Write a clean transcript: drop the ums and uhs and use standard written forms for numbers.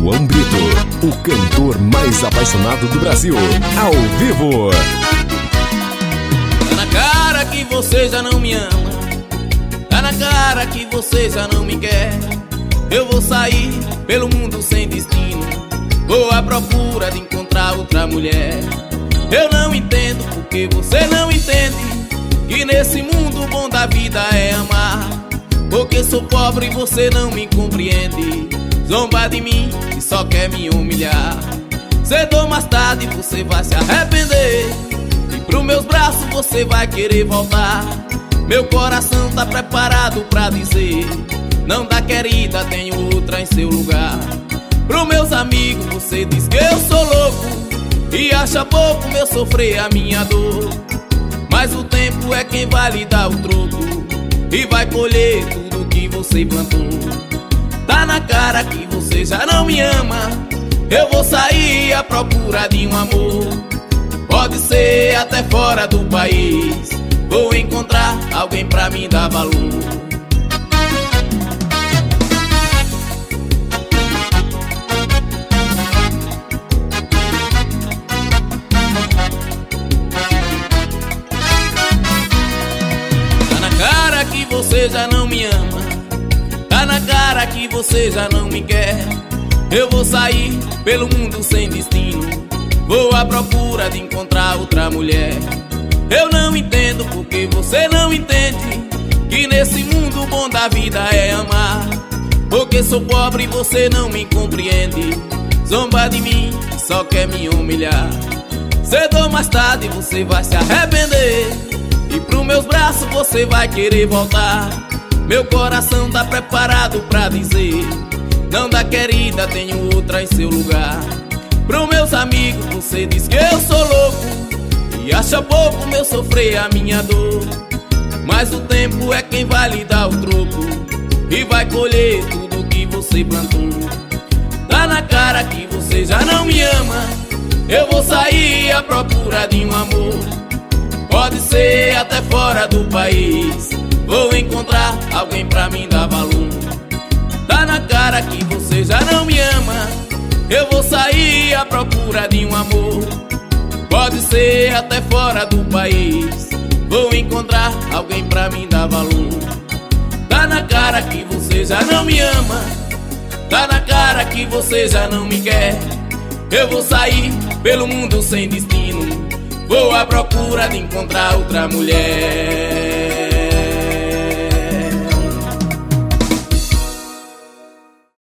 João Brito, o cantor mais apaixonado do Brasil, ao vivo. Tá na cara que você já não me ama, tá na cara que você já não me quer. Eu vou sair pelo mundo sem destino, vou à procura de encontrar outra mulher. Eu não entendo porque você não entende que nesse mundo o bom da vida é amar. Porque sou pobre e você não me compreende, zomba de mim e só quer me humilhar. Cedo ou mais tarde você vai se arrepender e pros meus braços você vai querer voltar. Meu coração tá preparado pra dizer: não dá, querida, tenho outra em seu lugar. Pros meus amigos você diz que eu sou louco e acha pouco meu sofrer a minha dor. Mas o tempo é quem vai lhe dar o troco e vai colher tudo que você plantou. Tá na cara que você já não me ama, eu vou sair à procura de um amor. Pode ser até fora do país, vou encontrar alguém pra me dar valor. Você já não me ama, tá na cara que você já não me quer. Eu vou sair pelo mundo sem destino, vou à procura de encontrar outra mulher. Eu não entendo porque você não entende que nesse mundo o bom da vida é amar. Porque sou pobre e você não me compreende, zomba de mim e só quer me humilhar. Cedo ou mais tarde você vai se arrepender e pros meus braços você vai querer voltar. Meu coração tá preparado pra dizer: não dá, querida, tenho outra em seu lugar. Pros meus amigos você diz que eu sou louco e acha pouco meu sofrer a minha dor. Mas o tempo é quem vai lhe dar o troco e vai colher tudo que você plantou. Tá na cara que você já não me ama, eu vou sair à procura de um amor. Pode ser até fora do país, vou encontrar alguém pra me dar valor. Tá na cara que você já não me ama, eu vou sair à procura de um amor. Pode ser até fora do país, vou encontrar alguém pra me dar valor. Tá na cara que você já não me ama, tá na cara que você já não me quer. Eu vou sair pelo mundo sem destino, vou à procura de encontrar outra mulher.